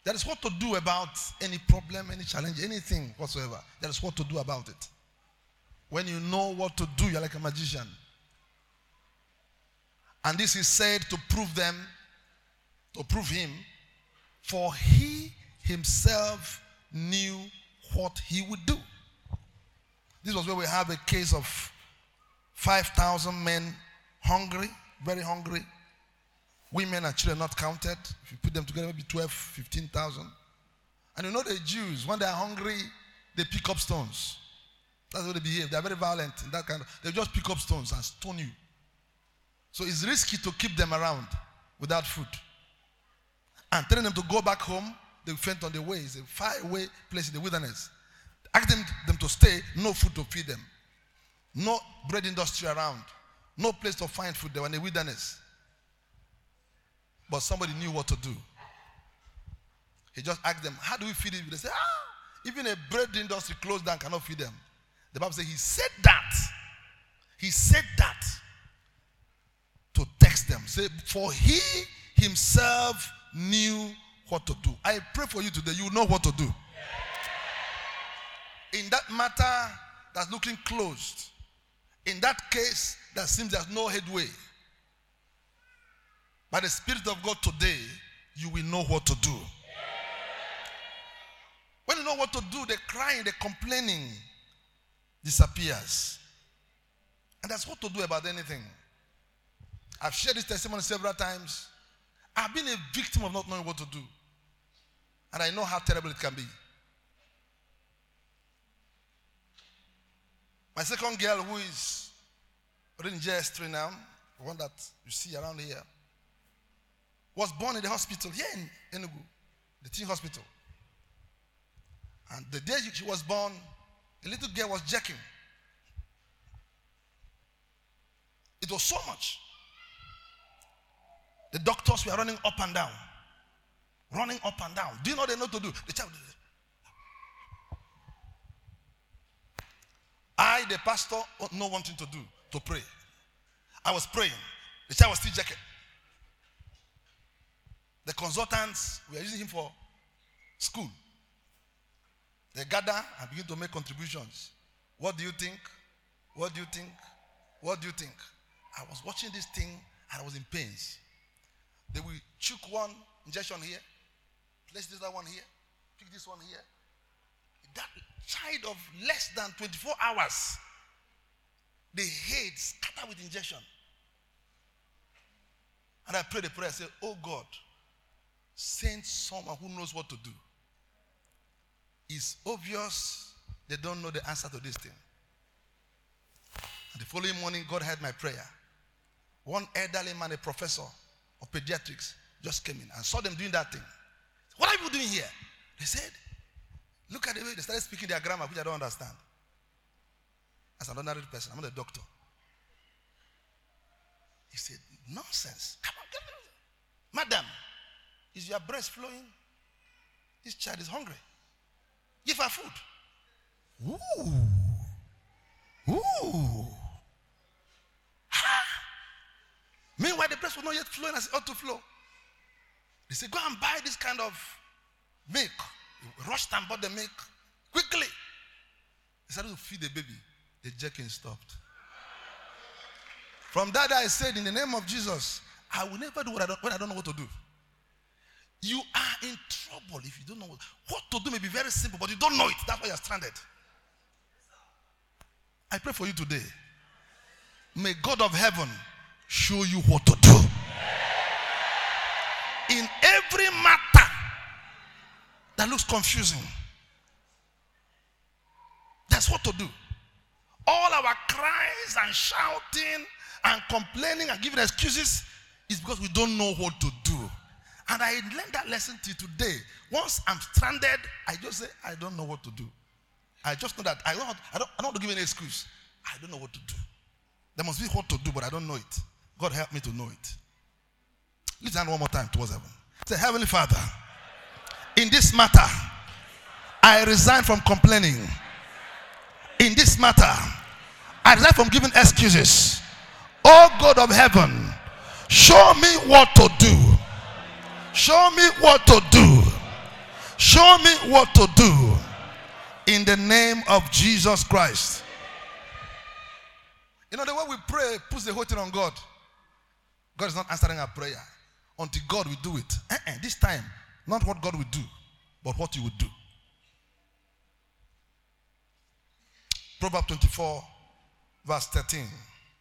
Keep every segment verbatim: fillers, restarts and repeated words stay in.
There is what to do about any problem, any challenge, anything whatsoever. There is what to do about it. When you know what to do, you're like a magician. And this is said to prove them, to prove him, for he himself knew what he would do. This was where we have a case of five thousand men hungry, very hungry. Women and children not counted. If you put them together, maybe twelve, fifteen thousand. And you know the Jews, when they are hungry, they pick up stones. That's how they behave. They are very violent in that kind of. They just pick up stones and stone you. So it's risky to keep them around without food. And telling them to go back home, they faint on the way. It's a far away place in the wilderness. Ask them, them to stay, no food to feed them. No bread industry around. No place to find food. They were in the wilderness. But somebody knew what to do. He just asked them, how do we feed it? They said, ah, even a bread industry closed down cannot feed them. The Bible says he said that. He said that to text them. Say, for he himself knew what to do. I pray for you today, you know what to do. In that matter that's looking closed, in that case that seems there's no headway, by the Spirit of God today, you will know what to do. When you know what to do, the crying, the complaining disappears. And that's what to do about anything. I've shared this testimony several times. I've been a victim of not knowing what to do. And I know how terrible it can be. My second girl, who is in J S three now, the one that you see around here, was born in the hospital here in Enugu, the teen hospital. And the day she was born, the little girl was jerking. It was so much. The doctors were running up and down. Running up and down. Do you know what they know to do? The child. I, the pastor, know one thing to do, to pray. I was praying. The child was still jerking. The consultants, we are using him for school. They gather and begin to make contributions. What do you think? What do you think? What do you think? I was watching this thing and I was in pains. They will choke one injection here, place this other one here, pick this one here. That child of less than twenty-four hours, the head scattered with injection. And I prayed a prayer, I said, oh God, send someone who knows what to do. It's obvious they don't know the answer to this thing. And the following morning, God heard my prayer. One elderly man, a professor of pediatrics, just came in and saw them doing that thing. What are you doing here? They said, look at the way they started speaking their grammar, which I don't understand. As an ordinary person, I'm not a doctor. He said, nonsense. Come on, come on. Madam, is your breast flowing? This child is hungry. Give her food. Ooh. Ooh. Ha. Meanwhile, the breast was not yet flowing as it ought to flow. They said, go and buy this kind of milk. He rushed and bought the milk quickly. He started to feed the baby. The jerking stopped. From that, I said, in the name of Jesus, I will never do what I don't, when I don't know what to do. You are in trouble if you don't know what, what to do. May be very simple, but you don't know it. That's why you're stranded. I pray for you today. May God of heaven show you what to do. In every matter that looks confusing, that's what to do. All our cries and shouting and complaining and giving excuses is because we don't know what to do. And I learned that lesson till today. Once I'm stranded, I just say, I don't know what to do. I just know that I don't, I don't, I don't want to give any excuse. I don't know what to do. There must be what to do, but I don't know it. God help me to know it. Lift your hand one more time towards heaven. Say, Heavenly Father, in this matter, I resign from complaining. In this matter, I resign from giving excuses. Oh God of heaven, show me what to do. Show me what to do. show me what to do in the name of Jesus Christ. You know, the way we pray puts the whole thing on God. God is not answering our prayer until God will do it. Uh-uh, this time, not what God will do, but what He will do. Proverbs twenty-four, verse thirteen.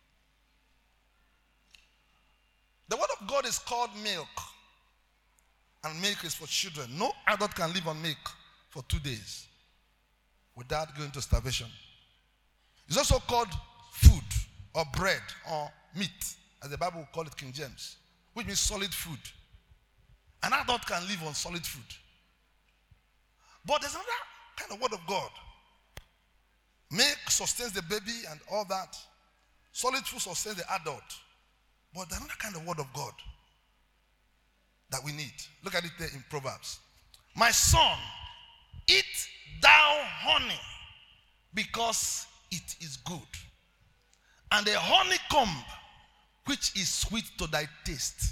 The word of God is called milk, and milk is for children. No adult can live on milk for two days without going to starvation. It's also called food or bread or meat, as the Bible will call it, King James, which means solid food. An adult can live on solid food. But there's another kind of word of God. Milk sustains the baby and all that. Solid food sustains the adult. But there's another kind of word of God that we need. Look at it there in Proverbs. My son, eat thou honey, because it is good, and the honeycomb which is sweet to thy taste.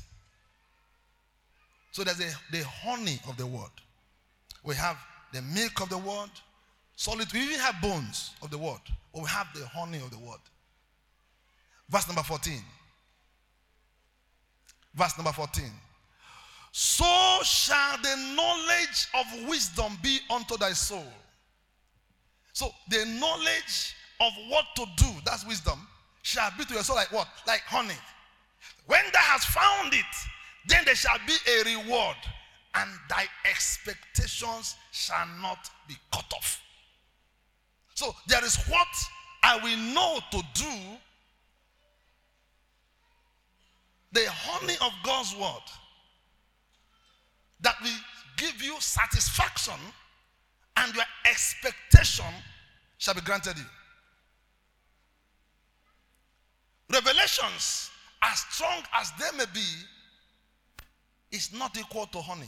So there's a, the honey of the word. We have the milk of the word, solid. We even have bones of the word, but we have the honey of the word. Verse number fourteen. Verse number fourteen. So shall the knowledge of wisdom be unto thy soul. So the knowledge of what to do, that's wisdom, shall be to your soul like what? Like honey. When thou hast found it, then there shall be a reward, and thy expectations shall not be cut off. So there is what I will know to do. The honey of God's word that will give you satisfaction, and your expectation shall be granted you. Revelations, as strong as they may be, is not equal to honey.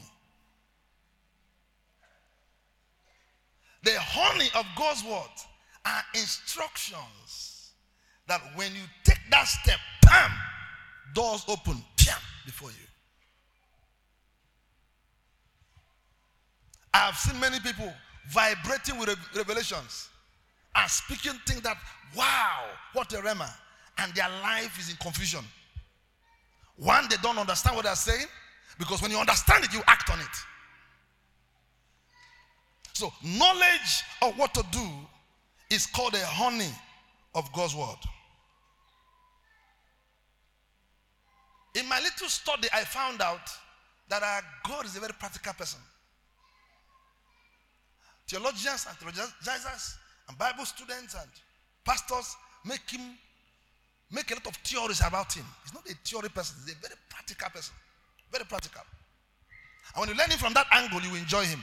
The honey of God's word are instructions that when you take that step, bam, doors open, bam, before you. I have seen many people vibrating with revelations and speaking things that, wow, what a rhema, and their life is in confusion. One, they don't understand what they're saying, because when you understand it, you act on it. So knowledge of what to do is called the honey of God's word. In my little study, I found out that our God is a very practical person. Theologians and theologians and Bible students and pastors make him make a lot of theories about him. He's not a theory person. He's a very practical person. Very practical. And when you learn him from that angle, you will enjoy him.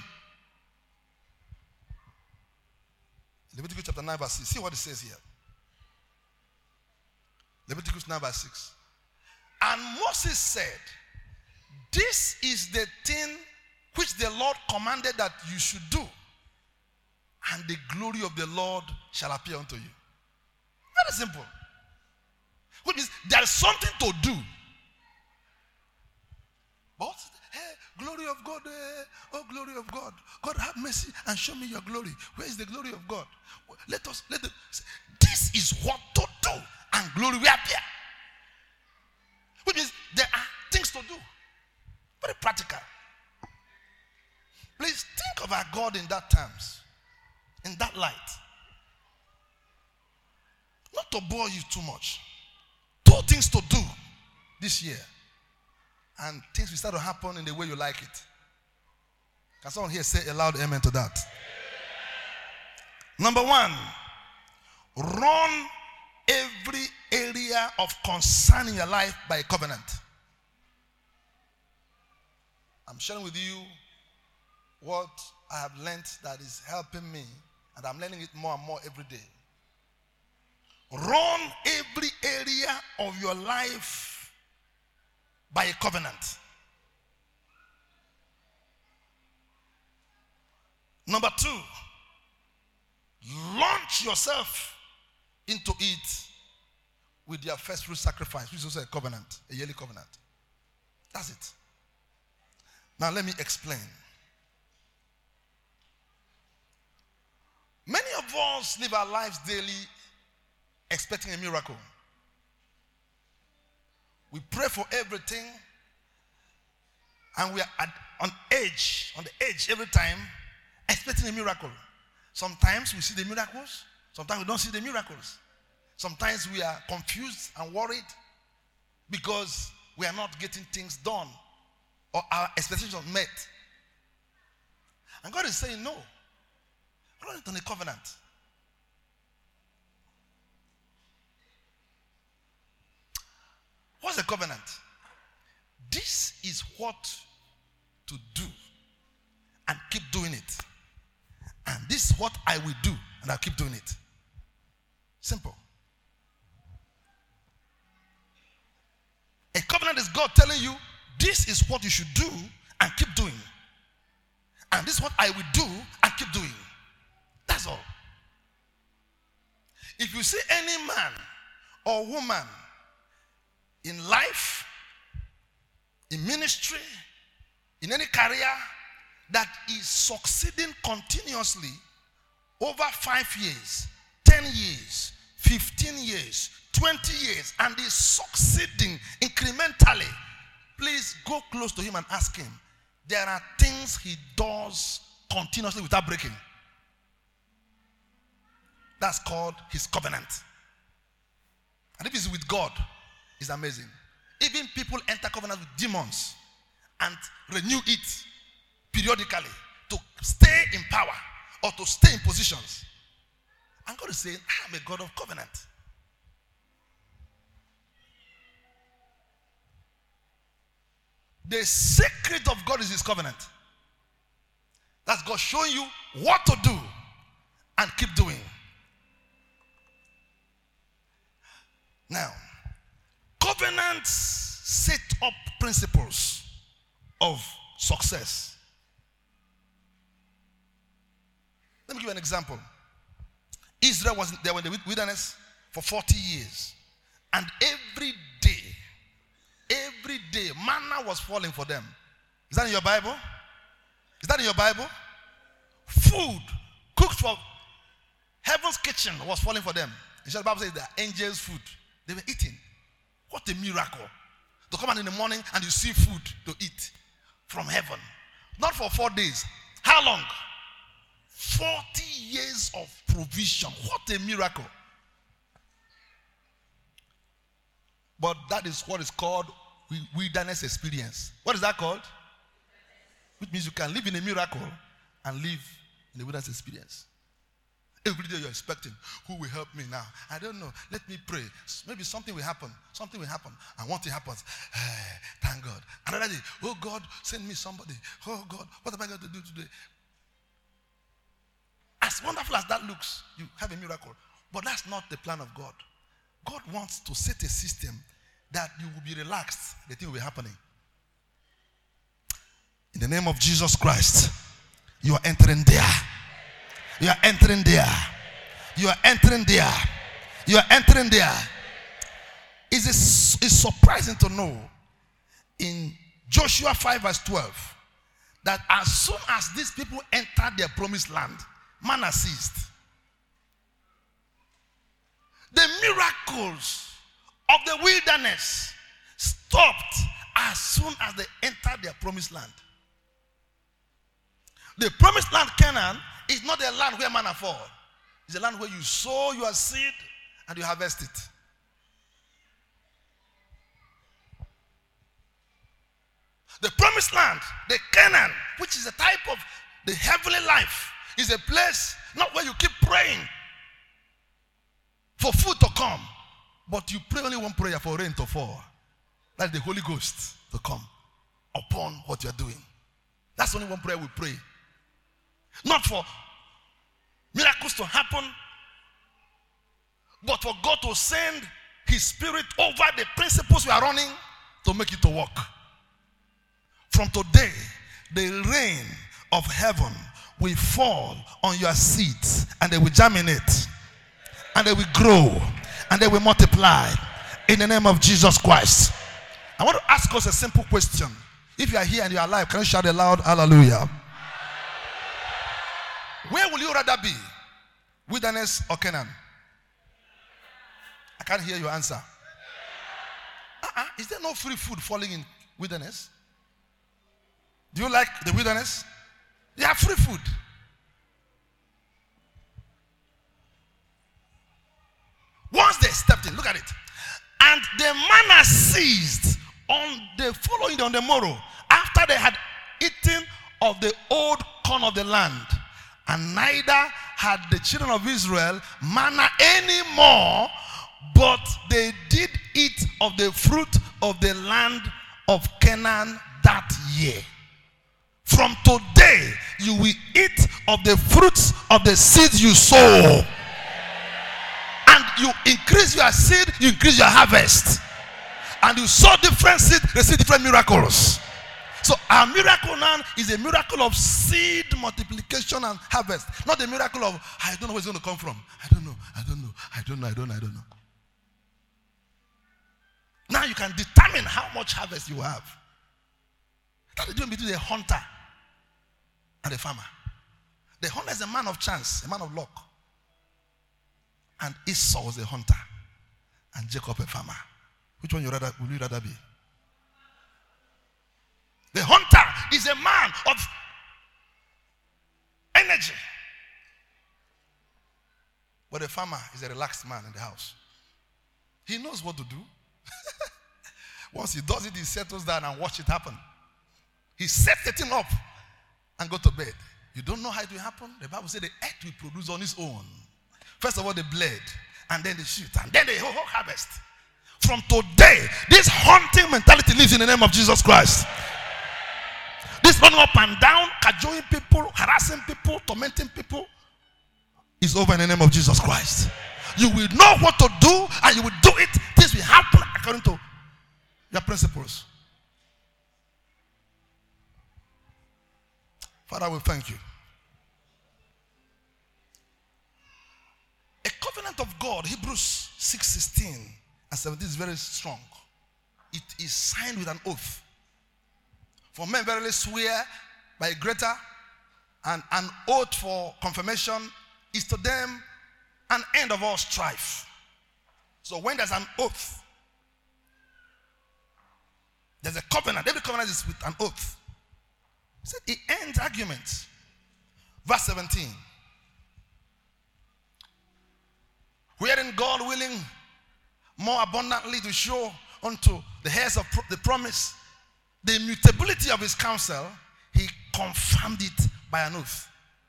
Leviticus chapter nine verse six. See what it says here. Leviticus nine verse six. And Moses said, this is the thing which the Lord commanded that you should do, and the glory of the Lord shall appear unto you. Very simple. Which means there is something to do. But, hey, glory of God, eh, oh glory of God. God have mercy and show me your glory. Where is the glory of God? Let us, let the, this is what to do, and glory will appear. Which means there are things to do. Very practical. Please think of our God in that terms, in that light. Not to bore you too much. Two things to do this year, and things will start to happen in the way you like it. Can someone here say a loud amen to that? Number one, run every area of concern in your life by covenant. I'm sharing with you what I have learned that is helping me, and I'm learning it more and more every day. Run every area of your life by a covenant. Number two, launch yourself into it with your first fruit sacrifice, which is also a covenant, a yearly covenant. That's it. Now let me explain. us live our lives daily expecting a miracle. We pray for everything, and we are at, on edge, on the edge every time, expecting a miracle. Sometimes we see the miracles, sometimes we don't see the miracles. Sometimes we are confused and worried because we are not getting things done or our expectations met. And God is saying, no. God is on a covenant. What's the covenant? This is what to do and keep doing it. And this is what I will do and I'll keep doing it. Simple. A covenant is God telling you, this is what you should do and keep doing. And this is what I will do and keep doing. That's all. If you see any man or woman in life, in ministry, in any career that is succeeding continuously over five years, ten years, fifteen years, twenty years, and is succeeding incrementally, please go close to him and ask him. There are things he does continuously without breaking. That's called his covenant. And if it's with God, it's amazing. Even people enter covenant with demons and renew it periodically to stay in power or to stay in positions. And God is saying, I'm a God of covenant. The secret of God is his covenant. That's God showing you what to do and keep doing. Now, covenants set up principles of success. Let me give you an example. Israel was there in the wilderness for forty years. And every day, every day, manna was falling for them. Is that in your Bible? Is that in your Bible? Food cooked from heaven's kitchen was falling for them. The Bible says that angels' food. They were eating. What a miracle. To come out in the morning and you see food to eat from heaven. Not for four days. How long? forty years of provision. What a miracle. But that is what is called wilderness experience. What is that called? Which means you can live in a miracle and live in a wilderness experience. Every day you're expecting, who will help me now? I don't know. Let me pray. Maybe something will happen. Something will happen. And once it happens, hey, thank God. Another day, oh God, send me somebody. Oh God, what am I going to do today? As wonderful as that looks, you have a miracle. But that's not the plan of God. God wants to set a system that you will be relaxed. The thing will be happening. In the name of Jesus Christ, you are entering there. You are entering there. You are entering there. You are entering there. It's, a, it's surprising to know in Joshua five verse twelve that as soon as these people entered their promised land, manna ceased. The miracles of the wilderness stopped as soon as they entered their promised land. The promised land, Canaan, is not a land where manna fall. It's a land where you sow your seed and you harvest it. The promised land, the Canaan, which is a type of the heavenly life, is a place not where you keep praying for food to come, but you pray only one prayer for rain to fall. That's the Holy Ghost to come upon what you're doing. That's only one prayer we pray. Not for miracles to happen, but for God to send his spirit over the principles we are running to make it to work. From today, the rain of heaven will fall on your seeds and they will germinate and they will grow and they will multiply in the name of Jesus Christ. I want to ask us a simple question. If you are here and you are alive, can you shout a loud hallelujah? Where will you rather be? Wilderness or Canaan? I can't hear your answer. Uh-uh. Is there no free food falling in wilderness? Do you like the wilderness? They have free food. Once they stepped in, look at it. And the manna ceased on the following day, on the morrow, after they had eaten of the old corn of the land. And neither had the children of Israel manna anymore, but they did eat of the fruit of the land of Canaan that year. From today, you will eat of the fruits of the seeds you sow. And you increase your seed, you increase your harvest. And you sow different seeds, receive different miracles. So our miracle now is a miracle of seed multiplication and harvest. Not the miracle of, I don't know where it's going to come from. I don't know, I don't know, I don't know, I don't know, I don't know. Now you can determine how much harvest you have. That's the difference between a hunter and a farmer. The hunter is a man of chance, a man of luck. And Esau was a hunter, and Jacob a farmer. Which one you rather, would you rather be? The hunter is a man of energy. But the farmer is a relaxed man in the house. He knows what to do. Once he does it, he settles down and watch it happen. He sets the thing up and go to bed. You don't know how it will happen? The Bible says the earth will produce on its own. First of all, the blade, and then the shoot, and then the whole harvest. From today, this hunting mentality lives in the name of Jesus Christ. This running up and down, cajoling people, harassing people, tormenting people is over in the name of Jesus Christ. You will know what to do, and you will do it. This will happen according to your principles. Father, we thank you. A covenant of God, Hebrews six sixteen and seventeen is very strong. It is signed with an oath. For men verily swear by a greater, and an oath for confirmation is to them an end of all strife. So when there's an oath, there's a covenant. Every covenant is with an oath. He said it ends arguments. Verse seventeen. Wherein God willing more abundantly to show unto the heirs of the promise the immutability of his counsel, he confirmed it by an oath.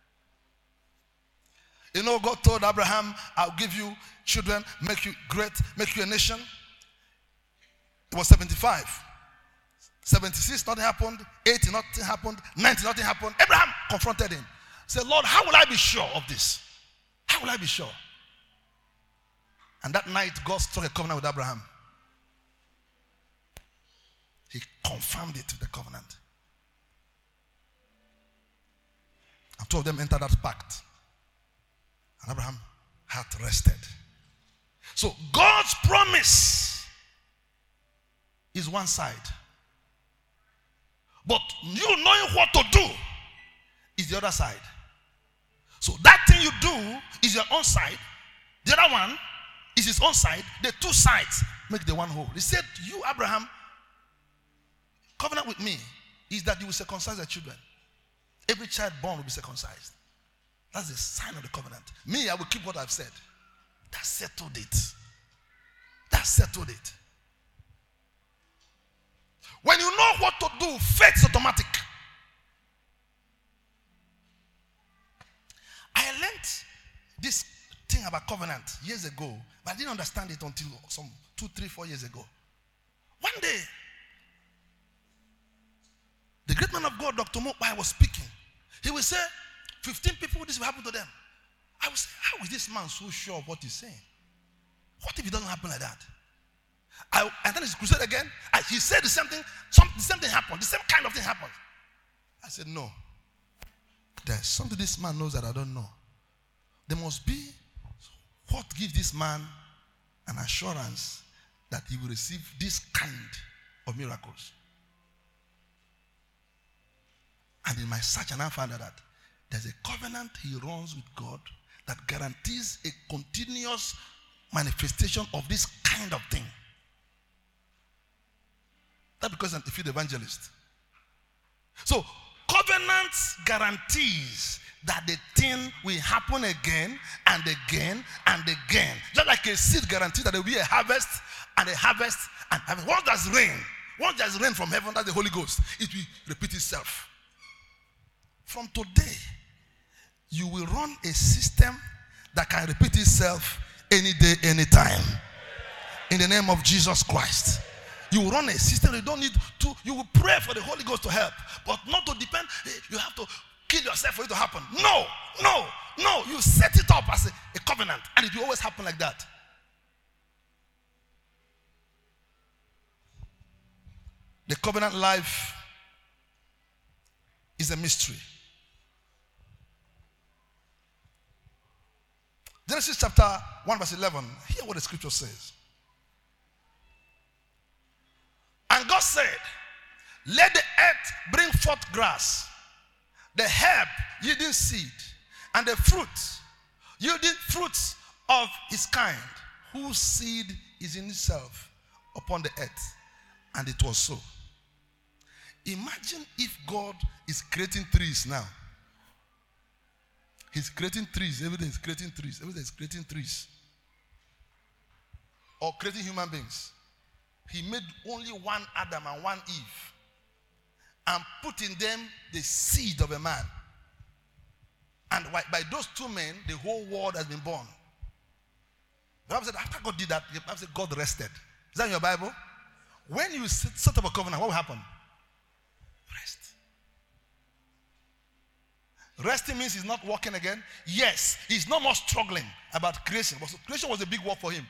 You know, God told Abraham, I'll give you children, make you great, make you a nation. It was seventy-five. seventy-six, nothing happened. eighty, nothing happened. ninety, nothing happened. Abraham confronted him. Said, Lord, how will I be sure of this? How will I be sure? And that night, God struck a covenant with Abraham. He confirmed it with the covenant. And two of them entered that pact. And Abraham had rested. So God's promise is one side. But you knowing what to do is the other side. So that thing you do is your own side. The other one is his own side. The two sides make the one whole. He said, you, Abraham, covenant with me is that you will circumcise the children. Every child born will be circumcised. That's the sign of the covenant. Me, I will keep what I've said. That settled it. That settled it. When you know what to do, faith is automatic. I learned this thing about covenant years ago, but I didn't understand it until some two, three, four years ago. One day, the great man of God, Doctor Mopai, was speaking. He will say, fifteen people, this will happen to them. I will say, how is this man so sure of what he's saying? What if it doesn't happen like that? I, and then he crusade again. I, he said the same thing. Some, the same thing happened. The same kind of thing happened. I said, no. There's something this man knows that I don't know. There must be what gives this man an assurance that he will receive this kind of miracles. And in my search, and I found out that there's a covenant he runs with God that guarantees a continuous manifestation of this kind of thing. That's because I'm a field evangelist. So, covenants guarantees that the thing will happen again and again and again. Just like a seed guarantees that there will be a harvest and a harvest and harvest. Once there's rain, once there's rain from heaven, that's the Holy Ghost, it will repeat itself. From today, you will run a system that can repeat itself any day, any time. In the name of Jesus Christ. You will run a system. You don't need to, you will pray for the Holy Ghost to help, but not to depend. You have to kill yourself for it to happen. No, no, no. You set it up as a, a covenant, and it will always happen like that. The covenant life is a mystery. Genesis chapter one verse eleven. Hear what the scripture says. And God said, let the earth bring forth grass, the herb yielding seed, and the fruit yielding fruits of his kind, whose seed is in itself upon the earth. And it was so. Imagine if God is creating trees now. He's creating trees. Everything is creating trees. Everything is creating trees. Or creating human beings. He made only one Adam and one Eve. And put in them the seed of a man. And by those two men, the whole world has been born. The Bible said, after God did that, the Bible said God rested. Is that in your Bible? When you set up a covenant, what will happen? Rest. Resting means he's not working again. Yes, he's no more struggling about creation. But creation was a big work for him.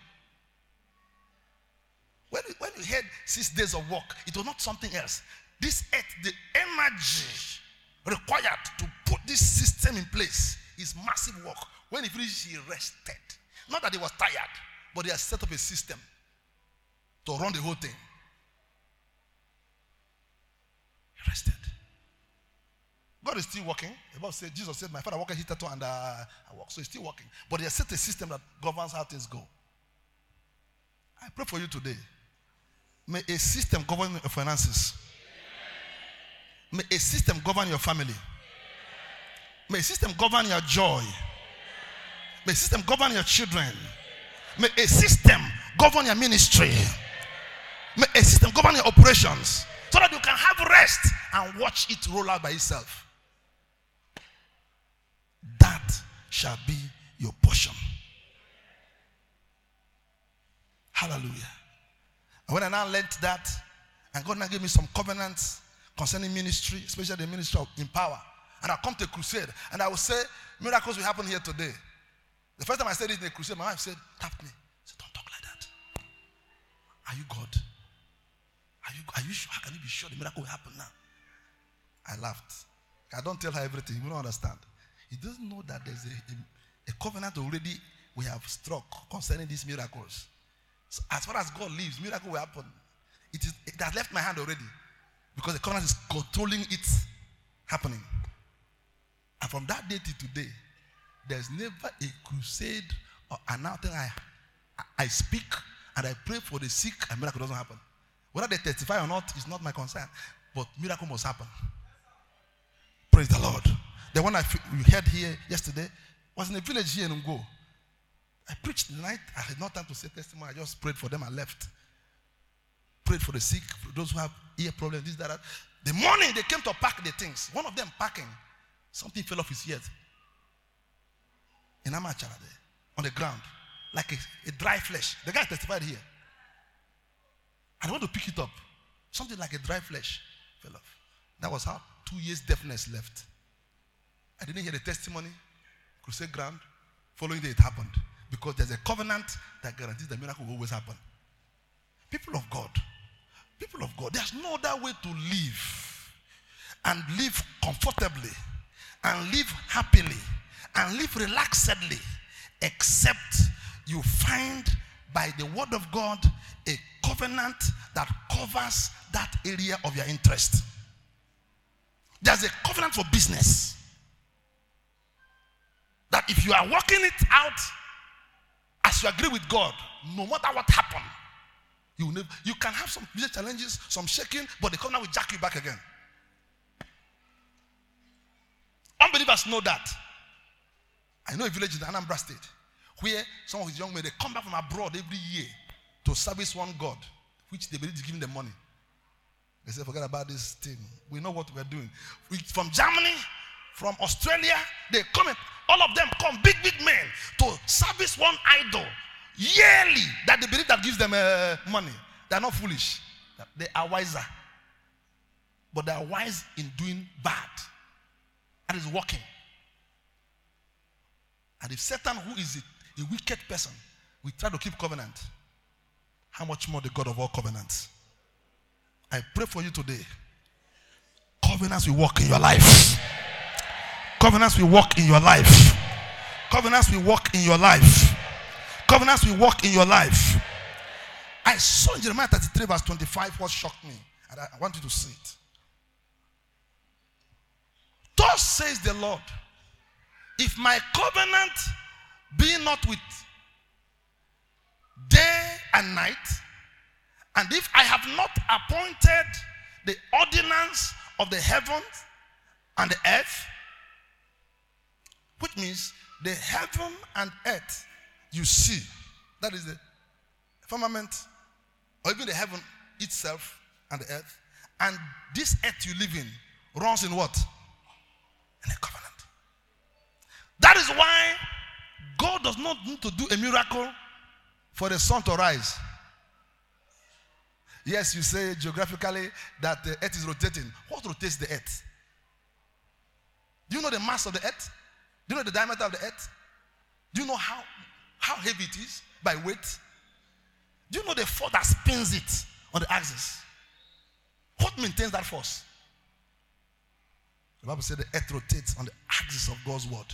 When you, when you had six days of work, it was not something else. This earth, the energy required to put this system in place is massive work. When he finished, he rested. Not that he was tired, but he has set up a system to run the whole thing. He rested. God is still working. The Bible said, Jesus said, my Father worketh hitherto and uh, I work. So he's still working. But he has set a system that governs how things go. I pray for you today. May a system govern your finances. May a system govern your family. May a system govern your joy. May a system govern your children. May a system govern your ministry. May a system govern your operations, so that you can have rest and watch it roll out by itself. That shall be your portion. Hallelujah. And when I now learned that, and God now gave me some covenants concerning ministry, especially the ministry of in power, and I come to a crusade, and I will say, miracles will happen here today. The first time I said it in a crusade, my wife said, tap me. I said, don't talk like that. Are you God? Are you, are you sure? How can you be sure the miracle will happen now? I laughed. I don't tell her everything. You don't understand. He doesn't know that there's a, a, a covenant already we have struck concerning these miracles. So as far as God lives, miracle will happen. It is it has left my hand already, because the covenant is controlling it happening. And from that day to today, there's never a crusade or announcing I, I speak and I pray for the sick and miracle doesn't happen. Whether they testify or not is not my concern, but miracle must happen. Praise the Lord. The one I we heard here yesterday was in a village here in Ungo. I preached the night. I had no time to say testimony. I just prayed for them and left. Prayed for the sick, for those who have ear problems, this, that, that. The morning they came to pack the things. One of them packing, something fell off his ear. In Amachara there, on the ground, like a, a dry flesh. The guy testified here. I want to pick it up. Something like a dry flesh fell off. That was how two years deafness left. I didn't hear the testimony, crusade ground. Following day it happened. Because there's a covenant that guarantees the miracle will always happen. People of God, people of God, there's no other way to live and live comfortably and live happily and live relaxedly except you find by the word of God a covenant that covers that area of your interest. There's a covenant for business that that if you are working it out as you agree with God, no matter what happens, you will never, you can have some major challenges, some shaking, but the covenant will jack you back again. Unbelievers know that. I know a village in the Anambra State where some of his young men, they come back from abroad every year to service one God, which they believe is giving them money. They say, forget about this thing. We know what we're doing. We, from Germany, from Australia, they come in. All of them come, big, big men, to service one idol yearly that they believe that gives them uh, money. They are not foolish. They are wiser. But they are wise in doing bad. And it's working. And if Satan, who is a, a wicked person, we try to keep covenant, how much more the God of all covenants? I pray for you today. Covenants will work in your life. Covenants will work in your life. Covenants will work in your life. Covenants will work in your life. I saw in Jeremiah thirty-three verse twenty-five what shocked me. And I want you to see it. Thus says the Lord, if my covenant be not with day and night, and if I have not appointed the ordinance of the heavens and the earth, which means the heaven and earth you see, that is the firmament, or even the heaven itself and the earth, and this earth you live in runs in what? In a covenant. That is why God does not need to do a miracle for the sun to rise. Yes, you say geographically that the earth is rotating. What rotates the earth? Do you know the mass of the earth? Do you know the diameter of the earth? Do you know how, how heavy it is by weight? Do you know the force that spins it on the axis? What maintains that force? The Bible said the earth rotates on the axis of God's word.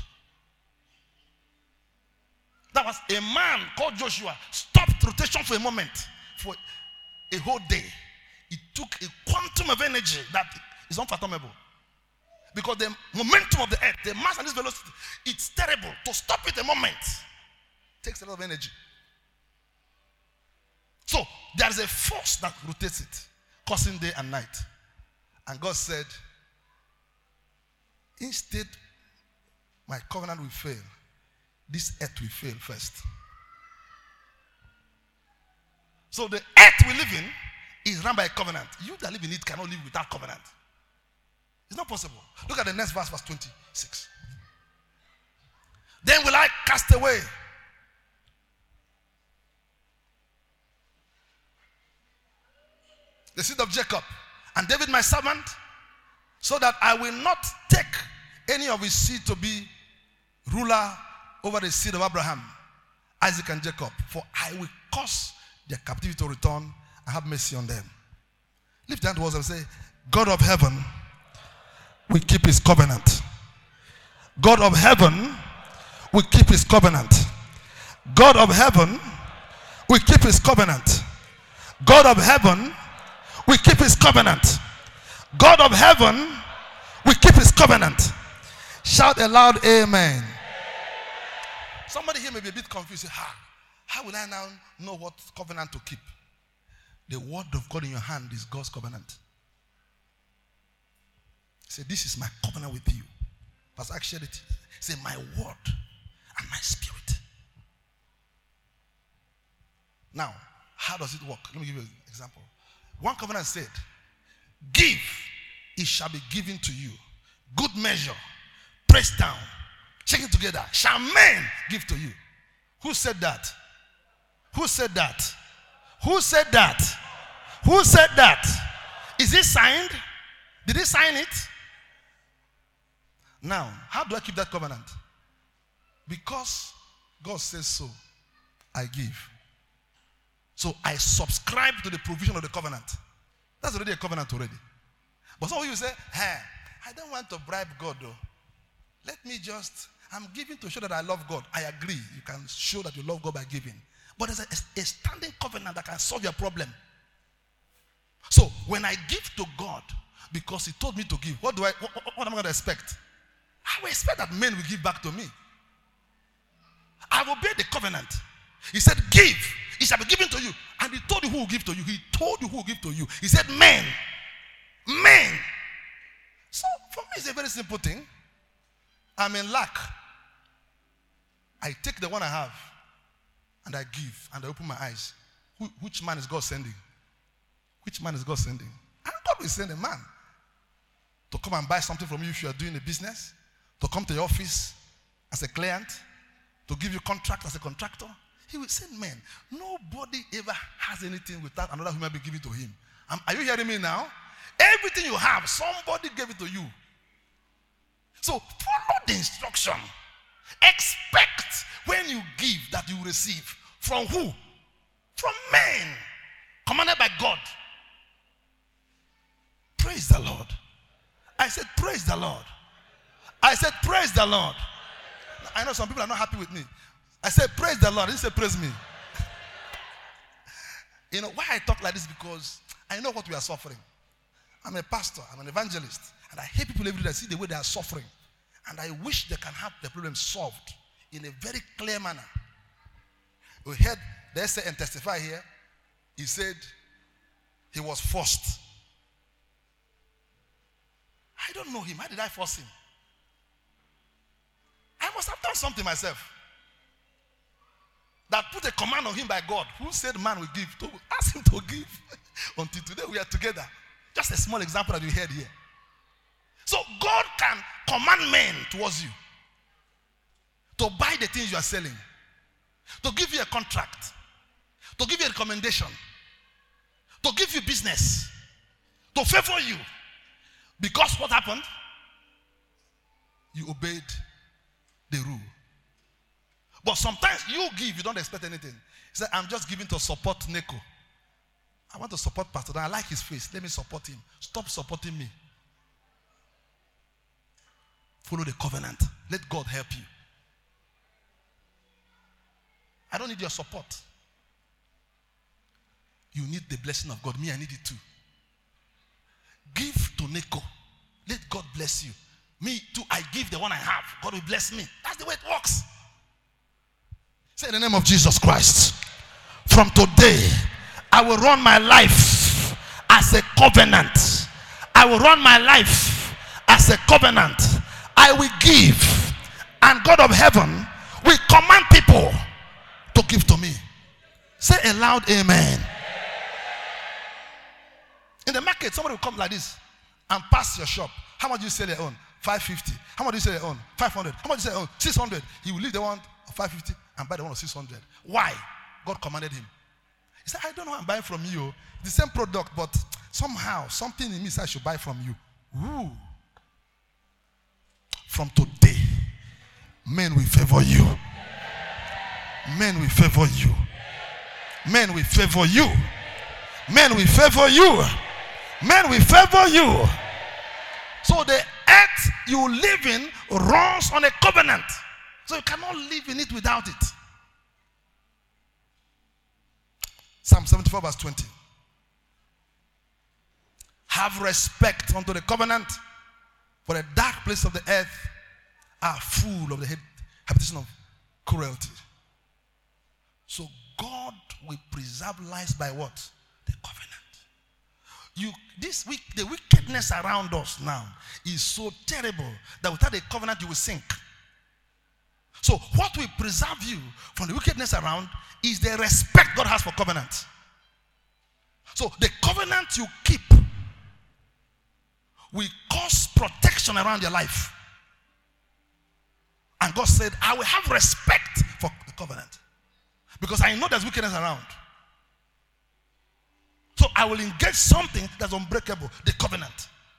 That was a man called Joshua. Stopped rotation for a moment. For a whole day. It took a quantum of energy that is unfathomable. Because the momentum of the earth, the mass and this velocity, it's terrible. To stop it a moment takes a lot of energy. So there's a force that rotates it, causing day and night. And God said, instead, my covenant will fail. This earth will fail first. So the earth we live in is run by a covenant. You that live in it cannot live without covenant. It's not possible. Look at the next verse, verse twenty-six. Then will I cast away the seed of Jacob and David my servant, so that I will not take any of his seed to be ruler over the seed of Abraham, Isaac, and Jacob. For I will cause their captivity to return and have mercy on them. Lift your hand towards them and say, God of heaven will keep his covenant. God of heaven will keep his covenant. God of heaven will keep his covenant. God of heaven will keep his covenant. God of heaven will keep his covenant. Shout a loud amen. Somebody here may be a bit confused. How? How will I now know what covenant to keep? The word of God in your hand is God's covenant. Say, this is my covenant with you. Pastor Ak shared it. Say, my word and my spirit. Now, how does it work? Let me give you an example. One covenant said, give, it shall be given to you. Good measure, pressed down, shake it together, shall men give to you. Who said that? Who said that? Who said that? Who said that? Is it signed? Did he sign it? Now, how do I keep that covenant? Because God says so, I give. So I subscribe to the provision of the covenant. That's already a covenant already. But some of you say, hey, I don't want to bribe God though. Let me just, I'm giving to show that I love God. I agree. You can show that you love God by giving. But there's a, a standing covenant that can solve your problem. So when I give to God because he told me to give, what do I, what, what am I going to expect? I will expect that men will give back to me. I've obeyed the covenant. He said, give, it shall be given to you. And he told you who will give to you. He told you who will give to you. He said, men. Men. So for me, it's a very simple thing. I'm in lack. I take the one I have and I give and I open my eyes. Who, which man is God sending? Which man is God sending? And God will send a man to come and buy something from you if you are doing a business, to come to your office as a client, to give you contract as a contractor. He will send men. Nobody ever has anything without another human being giving to him. Um, are you hearing me now? Everything you have, somebody gave it to you. So follow the instruction. Expect when you give that you will receive. From who? From men. Commanded by God. Praise the Lord. I said, praise the Lord. I said, praise the Lord. I know some people are not happy with me. I said, praise the Lord. He said, praise me. You know, why I talk like this? Because I know what we are suffering. I'm a pastor. I'm an evangelist. And I hate people every day. I see the way they are suffering. And I wish they can have the problem solved in a very clear manner. We heard they say and testify here. He said he was forced. I don't know him. How did I force him? I must have done something myself that put a command on him by God. Who said man will give? To ask him to give. Until today we are together. Just a small example that we heard here. So God can command men towards you to buy the things you are selling, to give you a contract, to give you a recommendation, to give you business, to favor you. Because what happened? You obeyed the rule. But sometimes you give, you don't expect anything. He said, I'm just giving to support Neko. I want to support Pastor Dan. I like his face. Let me support him. Stop supporting me. Follow the covenant. Let God help you. I don't need your support. You need the blessing of God. Me, I need it too. Give to Neko. Let God bless you. Me too, I give the one I have. God will bless me. That's the way it works. Say in the name of Jesus Christ. From today, I will run my life as a covenant. I will run my life as a covenant. I will give. And God of heaven will command people to give to me. Say a loud amen. In the market, somebody will come like this and pass your shop. How much do you sell your own? five fifty. How much do you sell your own? five hundred. How much do you sell your own? six hundred. He will leave the one of five fifty and buy the one of six hundred. Why? God commanded him. He said, I don't know who I'm buying from you. The same product, but somehow, something in me says I should buy from you. Ooh. From today, men will favor you. Men will favor you. Men will favor you. Men will favor you. Men will favor you. So the earth you live in runs on a covenant. So you cannot live in it without it. Psalm seventy-four verse twenty. Have respect unto the covenant, for the dark place of the earth are full of the habitation of cruelty. So God will preserve lives by what? The covenant. You, this week, the wickedness around us now is so terrible that without a covenant you will sink. So what will preserve you from the wickedness around is the respect God has for covenant. So the covenant you keep will cause protection around your life. And God said, I will have respect for the covenant because I know there's wickedness around. So I will engage something that's unbreakable, the covenant.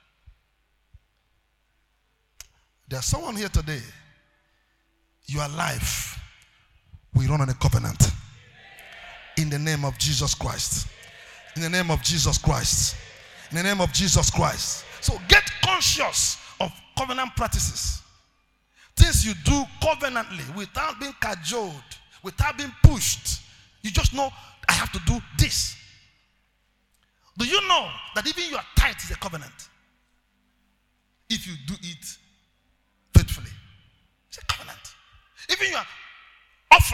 There's someone here today, your life will run on a covenant. In the name of Jesus Christ. In the name of Jesus Christ. In the name of Jesus Christ. So get conscious of covenant practices. Things you do covenantly without being cajoled, without being pushed. You just know, I have to do this. Do you know that even your tithe is a covenant? If you do it faithfully. It's a covenant. Even your offering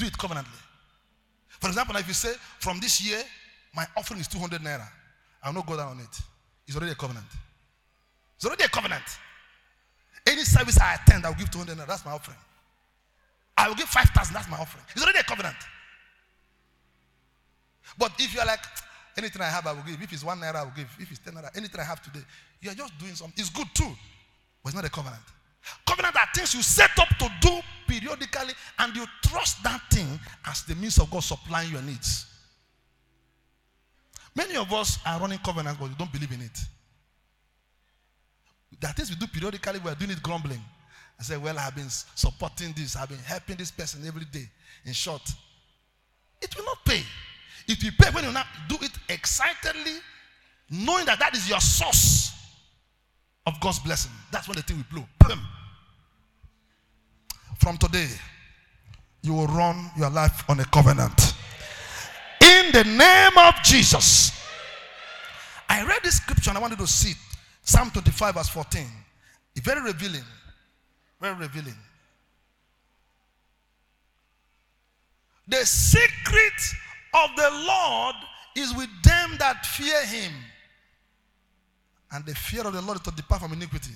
do it covenantally. For example, if you say, from this year, my offering is two hundred naira, I will not go down on it. It's already a covenant. It's already a covenant. Any service I attend, I will give two hundred naira. That's my offering. I will give five thousand. That's my offering. It's already a covenant. But if you are like, anything I have, I will give. If it's one naira, I will give. If it's ten naira, anything I have today, you are just doing something. It's good too, but it's not a covenant. Covenant are things you set up to do periodically, and you trust that thing as the means of God supplying your needs. Many of us are running covenants, but we don't believe in it. There are things we do periodically, we are doing it grumbling. I say, well, I've been supporting this, I've been helping this person every day. In short, it will not pay. It will pay when you not do it excitedly, knowing that that is your source of God's blessing. That's when the thing will blow. Boom. From today, you will run your life on a covenant. In the name of Jesus. I read this scripture and I wanted to see it. Psalm twenty-five verse fourteen. It's very revealing. Very revealing. The secret of the Lord is with them that fear him. And the fear of the Lord is to depart from iniquity.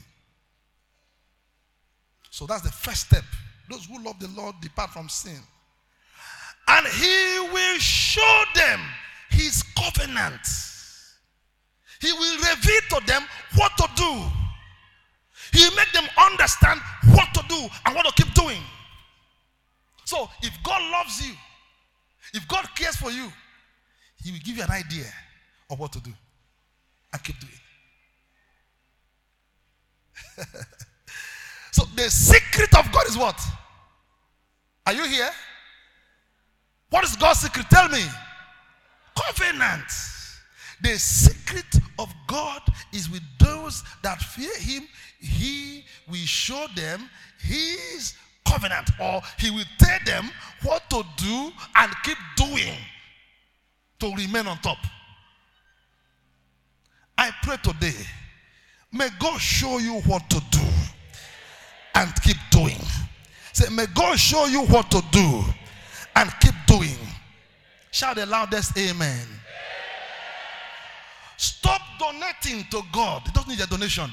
So that's the first step. Those who love the Lord depart from sin. And he will show them his covenant. He will reveal to them what to do. He will make them understand what to do and what to keep doing. So if God loves you, if God cares for you, he will give you an idea of what to do and keep doing. So the secret of God is what? Are you here? What is God's secret? Tell me. Covenant. The secret of God is with those that fear him. He will show them his covenant, or he will tell them what to do and keep doing to remain on top. I pray today, may God show you what to do and keep doing. Say, may God show you what to do and keep doing. Shout the loudest amen. Amen. Stop donating to God. It doesn't need a donation.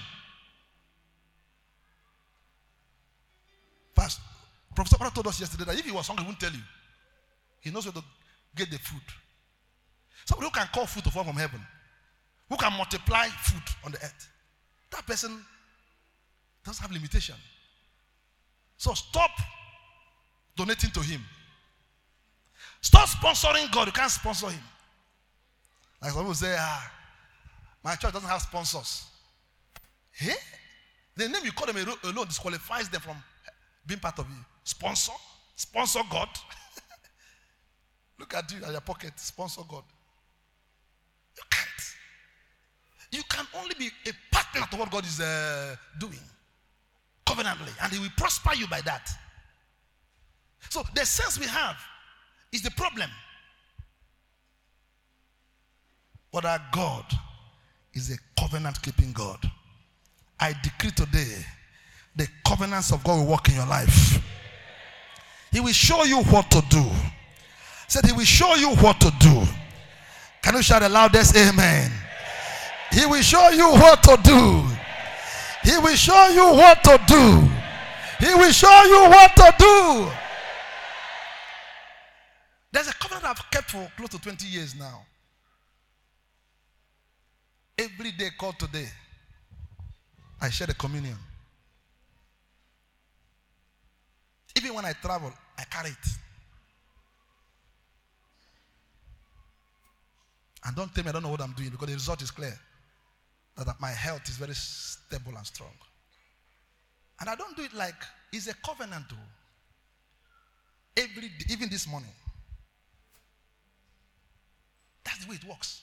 Pastor, Professor Paul told us yesterday that if he was hungry, he wouldn't tell you. He knows where to get the food. Somebody who can call food to fall from heaven, who can multiply food on the earth, that person doesn't have limitation. So stop donating to him. Stop sponsoring God. You can't sponsor him. Like some people say, ah, my church doesn't have sponsors. Hey? The name you call them alone disqualifies them from being part of you. Sponsor? Sponsor God? Look at you at your pocket. Sponsor God. You can't. You can only be a partner to what God is uh, doing. Covenantally. And he will prosper you by that. So the sense we have is the problem. But our God is a covenant-keeping God. I decree today, the covenants of God will work in your life. He will show you what to do. Said he will show you what to do. Can you shout the loudest amen? He will show you what to do. He will show you what to do. He will show you what to do. There's a covenant I've kept for close to twenty years now. Every day called today, I share the communion. Even when I travel, I carry it. And don't tell me I don't know what I'm doing, because the result is clear. That my health is very stable and strong. And I don't do it like it's a covenant though. Every day, even this morning. That's the way it works.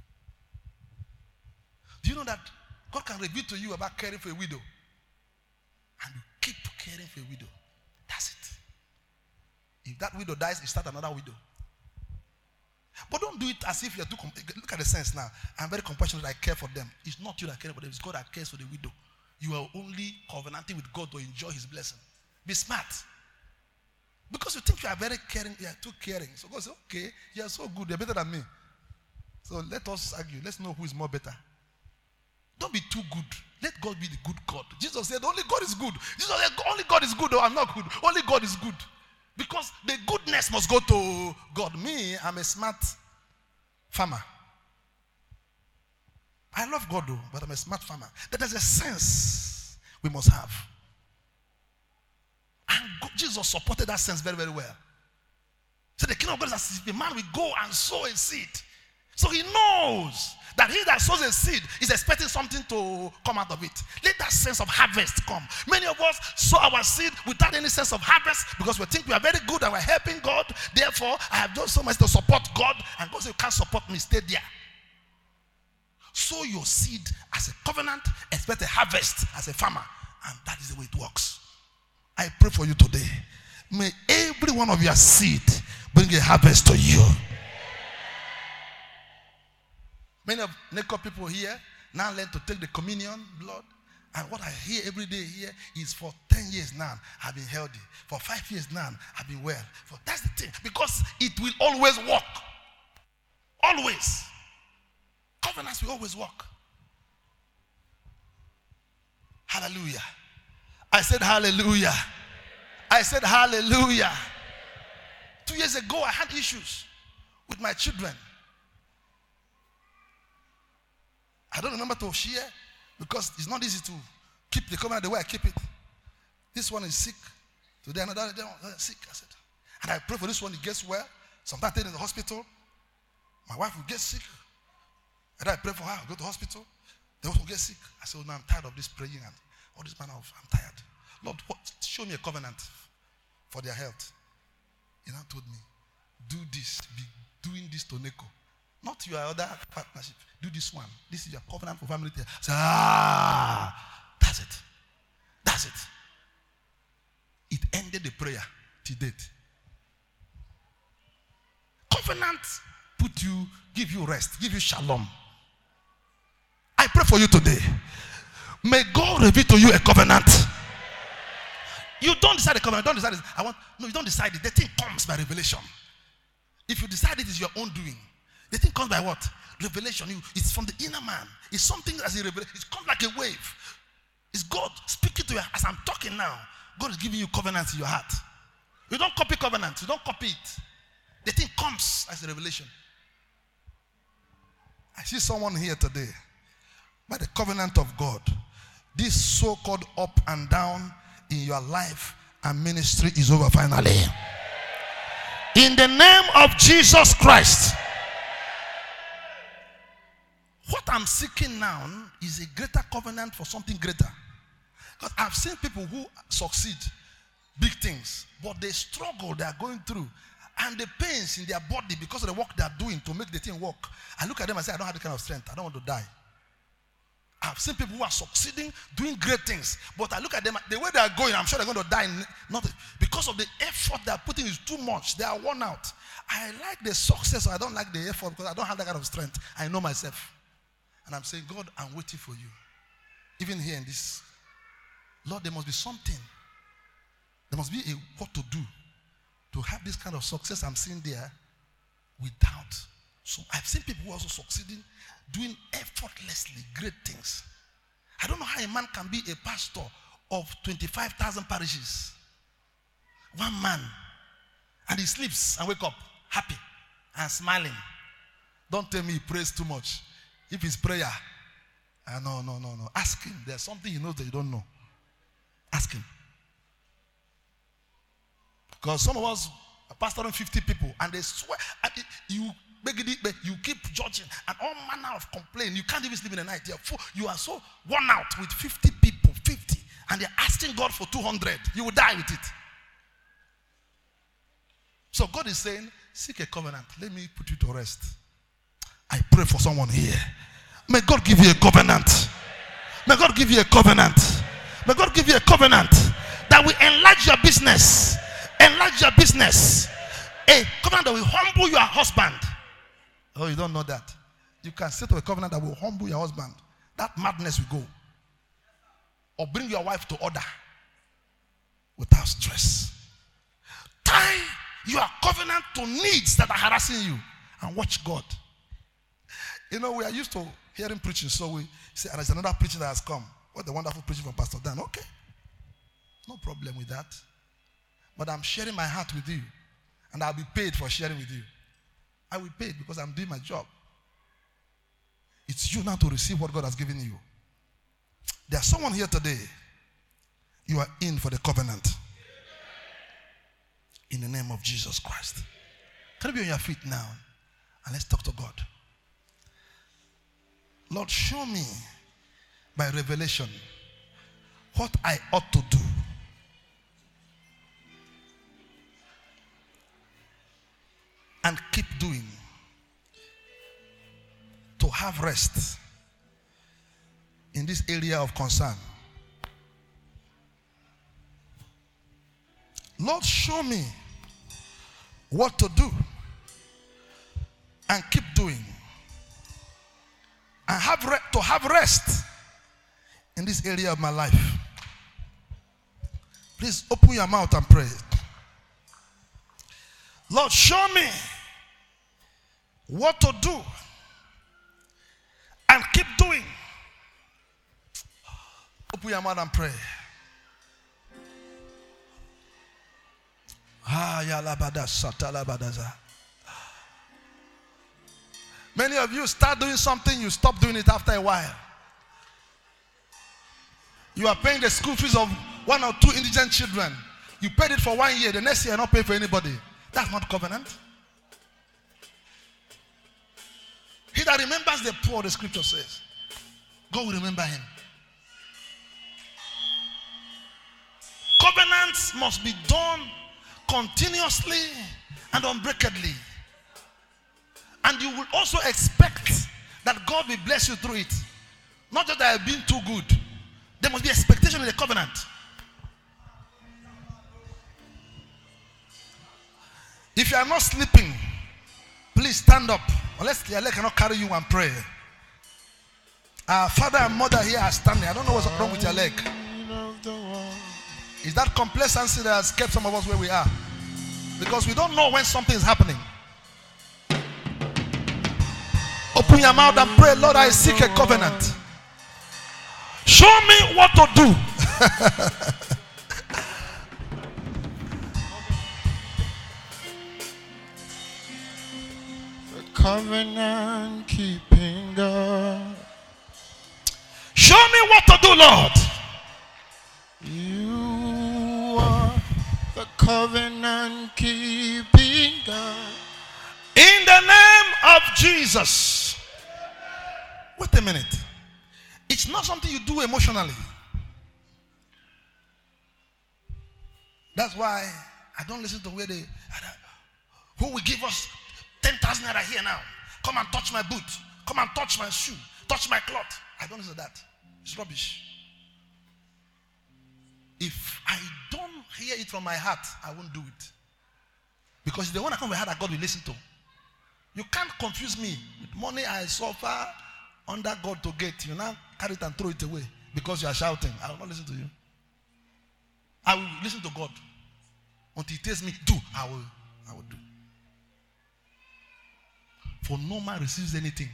Do you know that God can reveal to you about caring for a widow? And you keep caring for a widow. That's it. If that widow dies, you start another widow. But don't do it as if you're too... Look at the sense now. I'm very compassionate. I care for them. It's not you that cares for them. It's God that cares for the widow. You are only covenanting with God to enjoy his blessing. Be smart. Because you think you are very caring, you are too caring. So God says, okay, you are so good, you are better than me. So let us argue. Let's know who is more better. Don't be too good. Let God be the good God. Jesus said, only God is good. Jesus said, only God is good. Oh, I'm not good. Only God is good. Because the goodness must go to God. Me, I'm a smart farmer. I love God though, but I'm a smart farmer. That is a sense we must have. And God, Jesus supported that sense very, very well. So the kingdom of God is as if a man will go and sow a seed. So he knows that he that sows a seed is expecting something to come out of it. Let that sense of harvest come. Many of us sow our seed without any sense of harvest because we think we are very good and we're helping God. Therefore, I have done so much to support God. And God says, you can't support me, stay there. Sow your seed as a covenant, expect a harvest as a farmer. And that is the way it works. I pray for you today. May every one of your seed bring a harvest to you. Many of naked people here now learn to take the communion blood. And what I hear every day here is for ten years now, I've been healthy. For five years now, I've been well. For, that's the thing. Because it will always work. Always. Covenants will always work. Hallelujah. I said hallelujah. I said hallelujah. Two years ago, I had issues with my children. I don't remember to share because it's not easy to keep the covenant the way I keep it. This one is sick. Today another day is sick. I said, and I pray for this one, he gets well. Sometimes I take him to the hospital. My wife will get sick. And I pray for her, I'll go to the hospital. They also get sick. I said, oh, no, I'm tired of this praying and all this manner of, I'm tired. Lord, what, show me a covenant for their health. He now told me, do this, be doing this to Neko. Not your other partnership. Do this one. This is your covenant for family. I said, ah, that's it. That's it. It ended the prayer to date. Covenant put you, give you rest, give you shalom. I pray for you today. May God reveal to you a covenant. You don't decide the covenant. Don't decide it. I want no. You don't decide it. The thing comes by revelation. If you decide it is your own doing, the thing comes by what? Revelation. You, it's from the inner man. It's something as a revelation. It comes like a wave. It's God speaking to you as I'm talking now. God is giving you covenants in your heart. You don't copy covenants. You don't copy it. The thing comes as a revelation. I see someone here today. By the covenant of God, this so-called up and down in your life and ministry is over finally. In the name of Jesus Christ. What I'm seeking now is a greater covenant for something greater. Because I've seen people who succeed, big things, but they struggle, they are going through. And the pains in their body because of the work they are doing to make the thing work. I look at them and say, I don't have the kind of strength. I don't want to die. I've seen people who are succeeding, doing great things. But I look at them, the way they are going, I'm sure they're going to die. Not because of the effort they are putting is too much. They are worn out. I like the success, or I don't like the effort because I don't have that kind of strength. I know myself. And I'm saying, God, I'm waiting for you. Even here in this. Lord, there must be something. There must be a what to do to have this kind of success I'm seeing there without. So I've seen people who are also succeeding, doing effortlessly great things. I don't know how a man can be a pastor of twenty-five thousand parishes. One man. And he sleeps and wake up happy and smiling. Don't tell me he prays too much. If it's prayer, uh, no, no, no, no. Ask him. There's something he knows that you don't know. Ask him. Because some of us are pastoring fifty people and they swear, and it, you you keep judging and all manner of complaint. You can't even sleep in the night. You are so worn out with fifty people, fifty, and they're asking God for two hundred. You will die with it. So God is saying, seek a covenant. Let me put you to rest. I pray for someone here. May God give you a covenant. May God give you a covenant. May God give you a covenant that will enlarge your business. Enlarge your business. A covenant that will humble your husband. Oh, you don't know that. You can set up a covenant that will humble your husband. That madness will go. Or bring your wife to order without stress. Tie your covenant to needs that are harassing you and watch God. You know, we are used to hearing preaching, so we say, there's another preaching that has come. What the wonderful preaching from Pastor Dan. Okay. No problem with that. But I'm sharing my heart with you. And I'll be paid for sharing with you. I will pay because I'm doing my job. It's you now to receive what God has given you. There's someone here today. You are in for the covenant. In the name of Jesus Christ. Can you be on your feet now? And let's talk to God. Lord, show me by revelation what I ought to do. And keep doing. To have rest in this area of concern. Lord, show me what to do and keep doing. And have re- to have rest in this area of my life. Please open your mouth and pray. Lord, show me what to do and keep doing. Open your mouth and pray. Many of you start doing something, you stop doing it after a while. You are paying the school fees of one or two indigent children. You paid it for one year, the next year you're not paying for anybody. That's not covenant. He that remembers the poor, the scripture says, God will remember him. Covenants must be done continuously and unbreakably. And you will also expect that God will bless you through it. Not just that I've been too good. There must be expectation in the covenant. If you are not sleeping, please stand up. Unless your leg cannot carry you and pray. Our father and mother here are standing. I don't know what's wrong with your leg. Is that complacency that has kept some of us where we are? Because we don't know when something is happening. Open your mouth and pray, Lord, I seek a covenant. Show me what to do. The covenant keeping God. Show me what to do, Lord. You are the covenant keeping God. In the name of Jesus. Wait a minute. It's not something you do emotionally. That's why I don't listen to where they, who will give us ten thousand naira here now. Come and touch my boot. Come and touch my shoe. Touch my cloth. I don't listen to that. It's rubbish. If I don't hear it from my heart, I won't do it. Because it's the one that comes from my heart that God will listen to. You can't confuse me with money I suffer under God to get. You now carry it and throw it away because you are shouting. I will not listen to you. I will listen to God. Until He tells me, do, I will, I will do. For no man receives anything.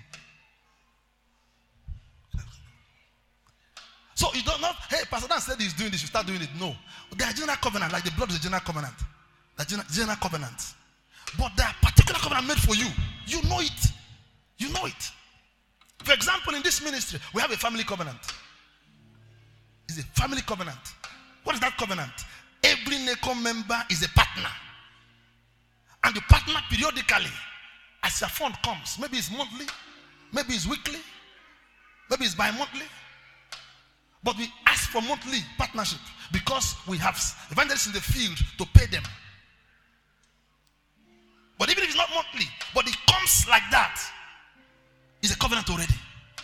So you don't know, hey, Pastor Dan said he's doing this, you start doing it. No. There are general covenant, like the blood is a general covenant. The general, general covenant. But there are particular covenant made for you. You know it. You know it. For example, in this ministry, we have a family covenant. It's a family covenant. What is that covenant? Every NACO member is a partner. And you partner periodically as your fund comes. Maybe it's monthly, maybe it's weekly, maybe it's bi-monthly. But we ask for monthly partnership because we have evangelists in the field to pay them. But even if it's not monthly, but it comes like that, it's a covenant already.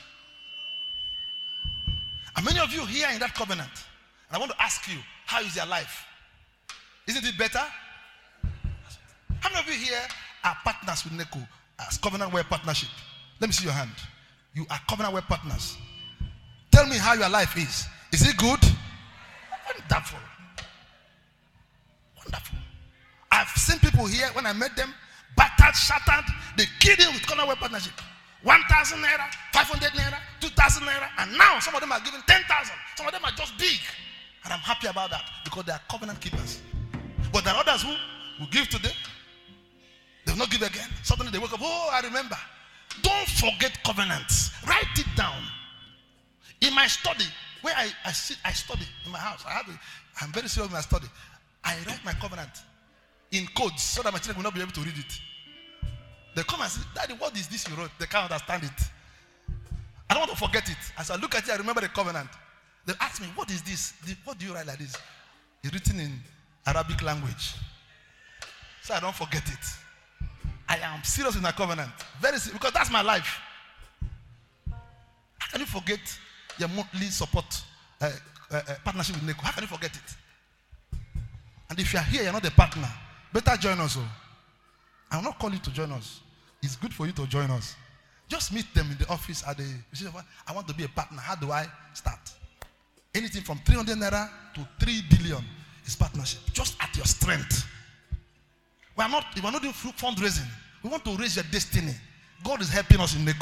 And many of you here in that covenant, and I want to ask you, how is your life? Isn't it better? How many of you here are partners with NACO as covenant word partnership? Let me see your hand. You are covenant word partners. Tell me how your life is. Is it good? Wonderful. Wonderful. I've I've seen people here when I met them, battered, shattered. They killed him with Commonwealth Partnership. one thousand naira, five hundred naira, two thousand naira, and now some of them are giving ten thousand. Some of them are just big. And I'm happy about that because they are covenant keepers. But there are others who will give today, they will not give again. Suddenly they wake up, oh, I remember. Don't forget covenants. Write it down. In my study, where I, I sit, I study in my house. I have a, I'm very serious with my study. I write my covenant in codes so that my children will not be able to read it. They come and say, Daddy, what is this you wrote? They can't understand it. I don't want to forget it. As I look at it, I remember the covenant. They ask me, what is this? What do you write like this? It's written in Arabic language. So I don't forget it. I am serious in my covenant. Very serious, because that's my life. How can you forget your monthly support uh, uh, uh, partnership with NECO? How can you forget it? And if you are here, you're not a partner, better join us. I will not call you to join us. It's good for you to join us. Just meet them in the office at the, I want to be a partner. How do I start? Anything from three hundred naira to three billion is partnership. Just at your strength. We are not, we are not doing fundraising. We want to raise your destiny. God is helping us in NECO.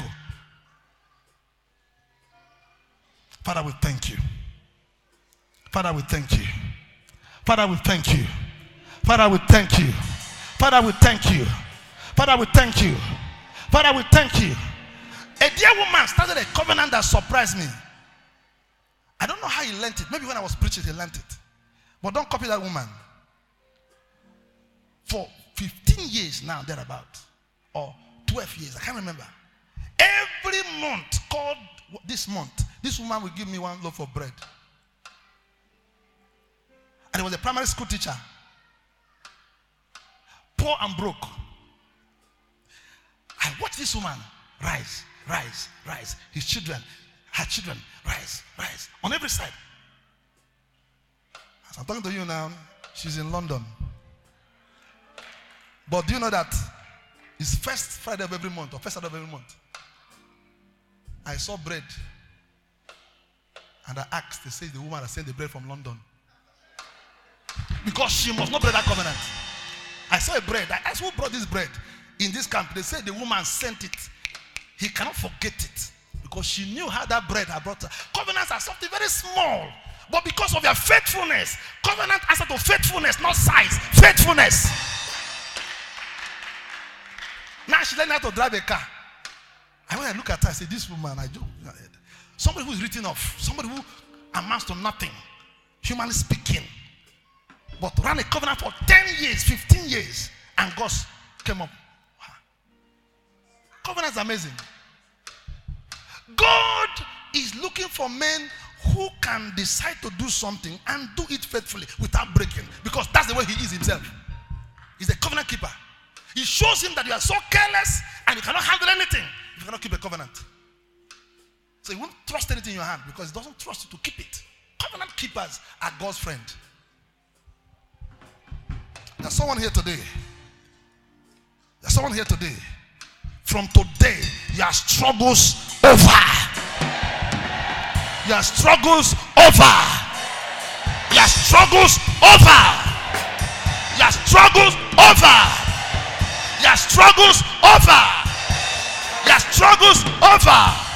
Father, we thank you. Father, we thank you. Father, we thank you. Father, we thank you. Father, we thank you. Father, we thank you. Father, we thank you. A dear woman started a covenant that surprised me. I don't know how he learned it. Maybe when I was preaching, he learned it. But don't copy that woman. For fifteen years now, thereabout, or twelve years, I can't remember. Every month, called this month, this woman will give me one loaf of bread. And he was a primary school teacher. Poor and broke. I watched this woman rise, rise, rise. His children, her children, rise, rise. On every side. As I'm talking to you now, she's in London. But do you know that it's first Friday of every month, or first Saturday of every month? I saw bread. And I asked, they say the woman has sent the bread from London. Because she must not break that covenant. I saw a bread. I asked who brought this bread in this camp. They said the woman sent it. He cannot forget it because she knew how that bread had brought her. Covenants are something very small, but because of your faithfulness, covenant answer to faithfulness, not size. Faithfulness. Now she learned how to drive a car. And when I look at her, I say, this woman, I do. Somebody who is written off, somebody who amounts to nothing, humanly speaking, but ran a covenant for ten years, fifteen years, and God came up. Covenant is amazing. God is looking for men who can decide to do something and do it faithfully without breaking, because that's the way he is himself. He's a covenant keeper. He shows him that you are so careless and you cannot handle anything if you cannot keep a covenant. So he won't trust anything in your hand because he doesn't trust you to keep it. Covenant keepers are God's friend. There's someone here today. There's someone here today. From today, your struggles over. Your struggles over. Your struggles over. Your struggles over. Your struggles over. Your struggles over.